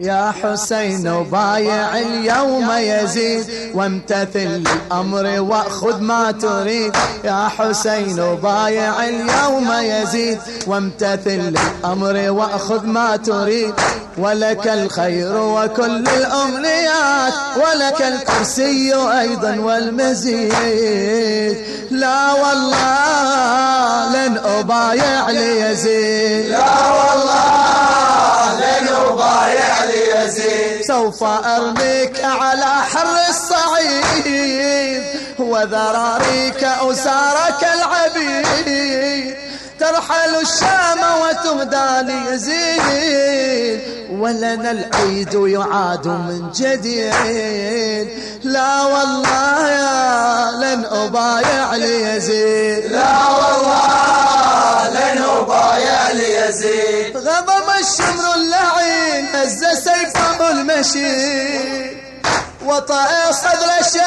يا حسين وبايع اليوم يزيد وامتثل الأمر وأخذ ما تريد. يا حسين وبايع اليوم يزيد وامتثل الأمر وأخذ ما تريد. ولك الخير وكل الأمنيات ولك الكرسي أيضا والمزيد. لا والله لن أبايع ليزيد، لا والله لن أبايع ليزيد. سوف أرميك على حر الصعيد وذراريك أسارك العبيد. ترحل الشام وتهدى ليزيد ولنا العيد يعاد من جديد. لا والله يا لن أبايع ليزيد، لا والله لن أبايع ليزيد. غضب الشمر اللعين هز سيفه المشيد وطأ صدر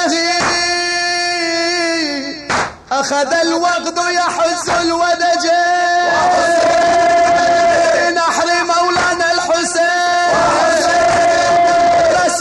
الشهيد. أخذ الوقت يحز الودجين نحر مولانا الحسين رأس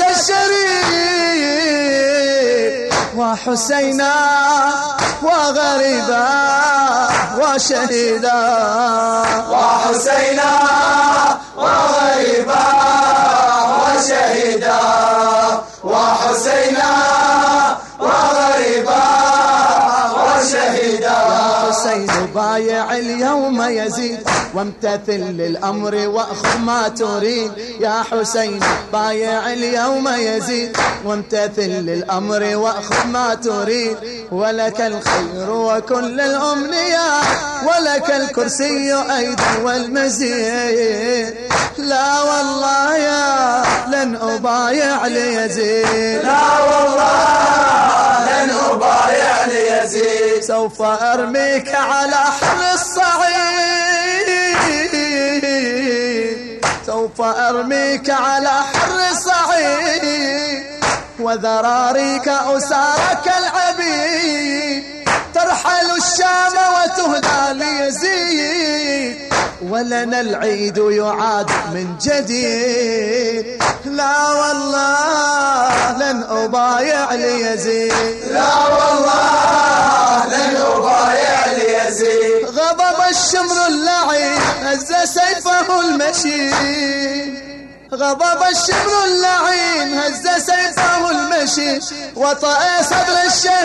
الشريف وحسينا وغريبا وشهيدا. وحسينا وغريبا وشهيدا. وحسينا وغريبا وشهيدا. حسين بايع اليوم يزيد وامتثل للأمر وأخذ ما تريد. يا حسين بايع اليوم يزيد وامتثل للأمر وأخذ ما تريد. ولك الخير وكل الأمنيات ولك الكرسي أيضا والمزيد. لا والله يا لن أبايع ليزيد، لا والله لن أبايع ليزيد. سوف أرميك على حر الصعيد، سوف أرميك على حر الصعيد وذراريك أسارك العبيد. ترحل الشام وتهدى ليزيد ولنا العيد يعاد من جديد. لا والله لن أبايع ليزيد، لا والله لن أبايع ليزيد. غضب الشمر اللعين هز سيفه المشيد. غضب الشمر اللعين هز سيفه المشيد وطأ صدر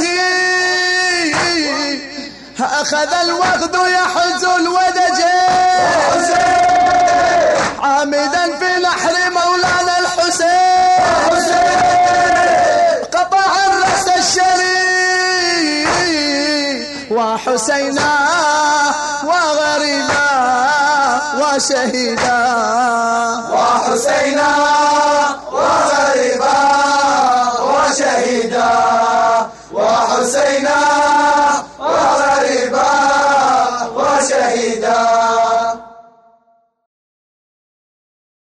الشهيد. أخذ الوقت يحز الودجين عامدا في نحر مولانا الحسين. قطع الرأس الشريف وحسينا وغريبا وشهيدا.